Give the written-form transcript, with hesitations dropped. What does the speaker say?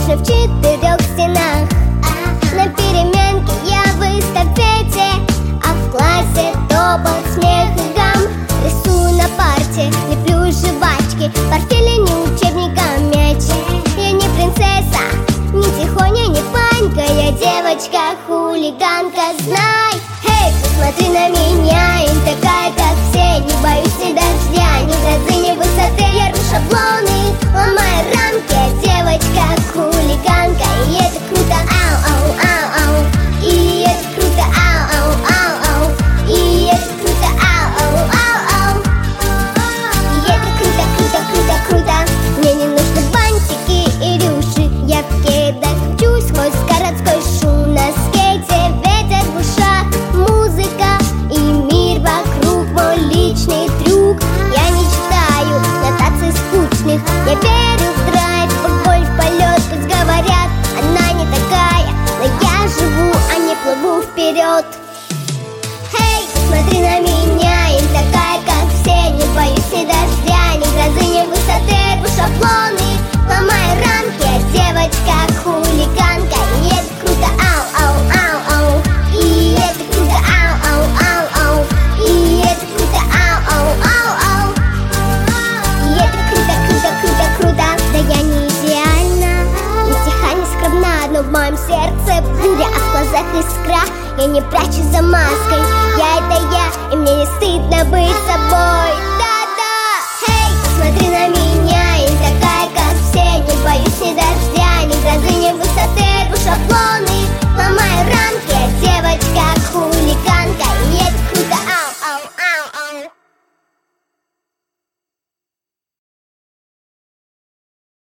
скучно в 4 стенах. На переменке я в эстафете, а в классе топот, смех и гам. Рисую на парте, леплю жвачки, портфели не учебника, мяч. Я не принцесса, не тихоня, не панька, я девочка-хулиганка, знай. Эй, посмотри на меня, я не такая, как все. Не боюсь ни дождя, ни грозы, ни высоты. Я рву шаблоны, ломаю рамки, я девочка-хулиганка, и это круто, ау-ау-ау-ау. И это круто, ау-ау-ау-ау. И это круто, ау-ау-ау-ау. И это круто, круто, круто, круто. Мне не нужны бантики и рюши, я в кедах мчусь сквозь городской шум. На скейте ветер в ушах, музыка и мир вокруг, мой личный трюк. Я не читаю нотаций скучных, я верю в драйв, в боль, в полет. Пусть говорят, она не такая, но я живу, а не плыву вперед. Эй, смотри на меня, я не такая, как все. Не боюсь ни дождя, ни грозы, ни высоты. Рву шаблоны, ломаю рамки, я девочка-хулиганка, и это круто, ау-ау-ау-ау. И это круто, ау-ау-ау-ау. И это круто, ау-ау-ау-ау. И это круто, круто, круто, круто. Да я не идеальна, не тиха, не скромна, но в моем сердце буря, а в глазах искра. Я не прячусь за маской,